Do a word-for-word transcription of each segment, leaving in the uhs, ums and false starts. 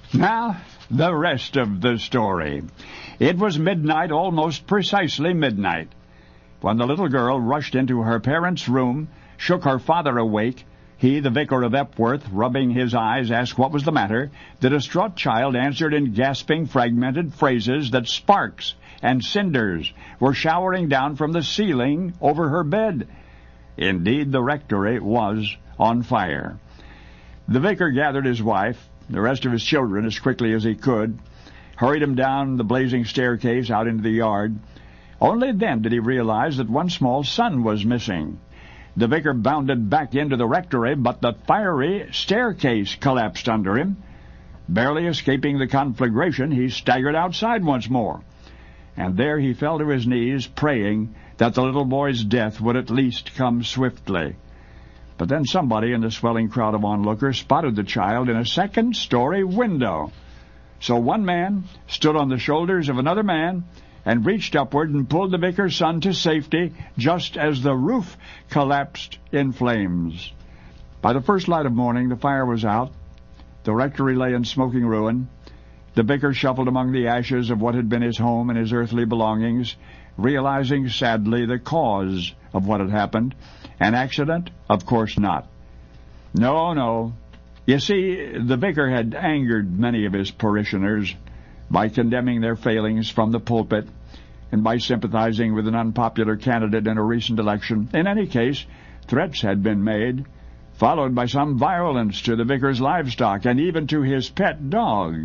Now, the rest of the story. It was midnight, almost precisely midnight, when the little girl rushed into her parents' room, shook her father awake. He, the vicar of Epworth, rubbing his eyes, asked what was the matter. The distraught child answered in gasping, fragmented phrases that sparks and cinders were showering down from the ceiling over her bed. Indeed, the rectory was on fire. The vicar gathered his wife, the rest of his children, as quickly as he could, hurried them down the blazing staircase out into the yard. Only then did he realize that one small son was missing. The vicar bounded back into the rectory, but the fiery staircase collapsed under him. Barely escaping the conflagration, he staggered outside once more. And there he fell to his knees, praying that the little boy's death would at least come swiftly. But then somebody in the swelling crowd of onlookers spotted the child in a second-story window. So one man stood on the shoulders of another man and reached upward and pulled the vicar's son to safety just as the roof collapsed in flames. By the first light of morning, the fire was out. The rectory lay in smoking ruin. The vicar shuffled among the ashes of what had been his home and his earthly belongings, realizing sadly the cause of what had happened. An accident? Of course not. No, no. You see, the vicar had angered many of his parishioners by condemning their failings from the pulpit and by sympathizing with an unpopular candidate in a recent election. In any case, threats had been made, followed by some violence to the vicar's livestock and even to his pet dog.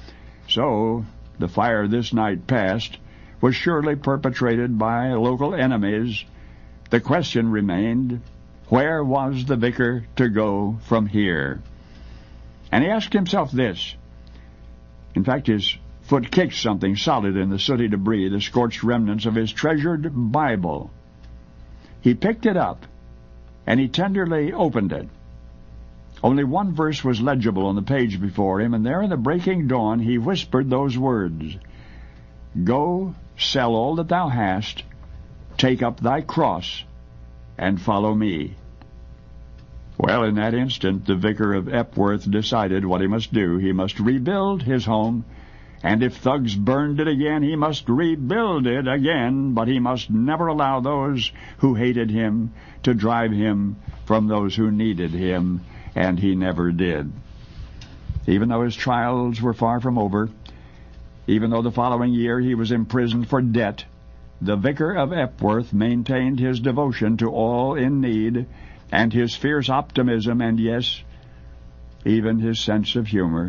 So, the fire this night past was surely perpetrated by local enemies. The question remained, where was the vicar to go from here? And he asked himself this. In fact, his foot kicked something solid in the sooty debris, the scorched remnants of his treasured Bible. He picked it up, and he tenderly opened it. Only one verse was legible on the page before him, and there in the breaking dawn he whispered those words, "Go, sell all that thou hast, take up thy cross, and follow me." Well, in that instant, the vicar of Epworth decided what he must do. He must rebuild his home, and if thugs burned it again, he must rebuild it again, but he must never allow those who hated him to drive him from those who needed him, and he never did. Even though his trials were far from over, even though the following year he was imprisoned for debt, the vicar of Epworth maintained his devotion to all in need, and his fierce optimism, and yes, even his sense of humor.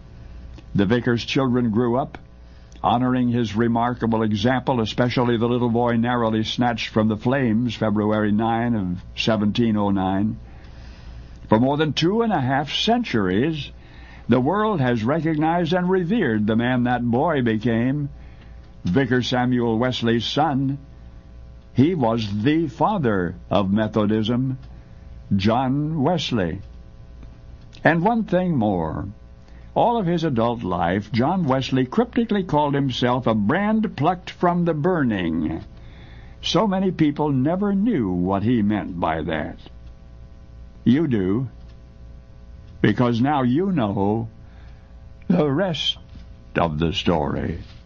The vicar's children grew up, honoring his remarkable example, especially the little boy narrowly snatched from the flames February ninth of seventeen oh nine. For more than two and a half centuries, the world has recognized and revered the man that boy became, Vicar Samuel Wesley's son. He was the father of Methodism, John Wesley. And one thing more. All of his adult life, John Wesley cryptically called himself a brand plucked from the burning. So many people never knew what he meant by that. You do, because now you know the rest of the story.